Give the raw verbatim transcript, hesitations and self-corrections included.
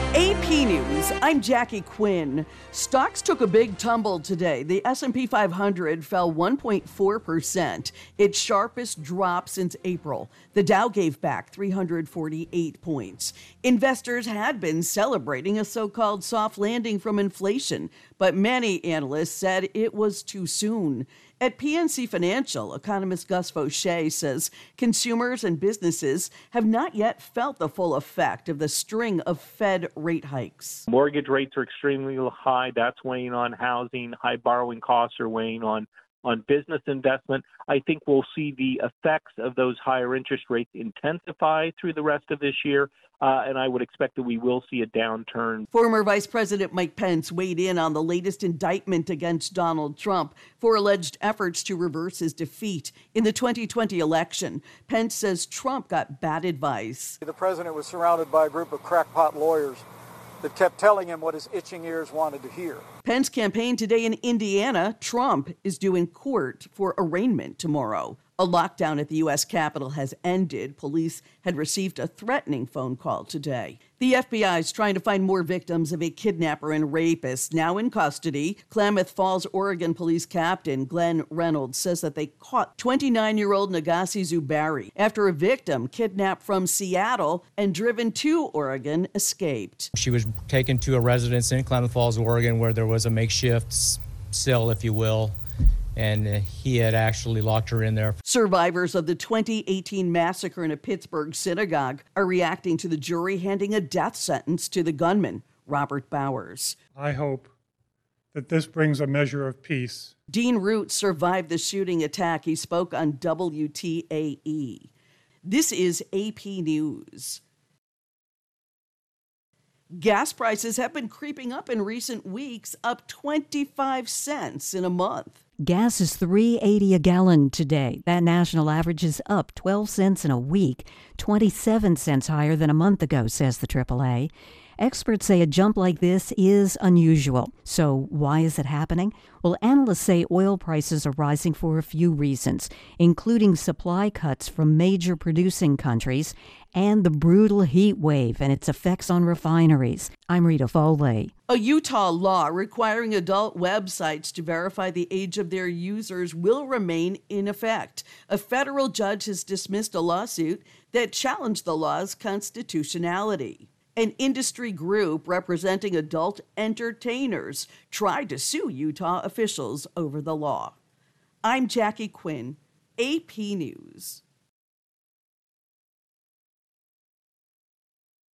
A P News, I'm Jackie Quinn. Stocks took a big tumble today. The S and P five hundred fell one point four percent, its sharpest drop since April. The Dow gave back three hundred forty-eight points. Investors had been celebrating a so-called soft landing from inflation, but many analysts said it was too soon. At P N C Financial, economist Gus Faucher says consumers and businesses have not yet felt the full effect of the string of Fed rate hikes. Mortgage rates are extremely high. That's weighing on housing. High borrowing costs are weighing on, on business investment. I think we'll see the effects of those higher interest rates intensify through the rest of this year. Uh, and I would expect that we will see a downturn. Former Vice President Mike Pence weighed in on the latest indictment against Donald Trump for alleged efforts to reverse his defeat in the twenty twenty election. Pence says Trump got bad advice. The president was surrounded by a group of crackpot lawyers that kept telling him what his itching ears wanted to hear. Pence campaigned today in Indiana. Trump is due in court for arraignment tomorrow. A lockdown at the U S Capitol has ended. Police had received a threatening phone call today. The F B I is trying to find more victims of a kidnapper and rapist now in custody. Klamath Falls, Oregon Police Captain Glenn Reynolds says that they caught twenty-nine-year-old Nagasi Zubari after a victim kidnapped from Seattle and driven to Oregon escaped. She was taken to a residence in Klamath Falls, Oregon, where there was a makeshift cell, if you will, and he had actually locked her in there. Survivors of the twenty eighteen massacre in a Pittsburgh synagogue are reacting to the jury handing a death sentence to the gunman, Robert Bowers. I hope that this brings a measure of peace. Dean Root survived the shooting attack. He spoke on W T A E. This is A P News. Gas prices have been creeping up in recent weeks, up twenty-five cents in a month. Gas is three dollars and eighty cents a gallon today. That national average is up twelve cents in a week, twenty-seven cents higher than a month ago, says the triple A. Experts say a jump like this is unusual. So why is it happening? Well, analysts say oil prices are rising for a few reasons, including supply cuts from major producing countries and the brutal heat wave and its effects on refineries. I'm Rita Foley. A Utah law requiring adult websites to verify the age of their users will remain in effect. A federal judge has dismissed a lawsuit that challenged the law's constitutionality. An industry group representing adult entertainers tried to sue Utah officials over the law. I'm Jackie Quinn, A P News.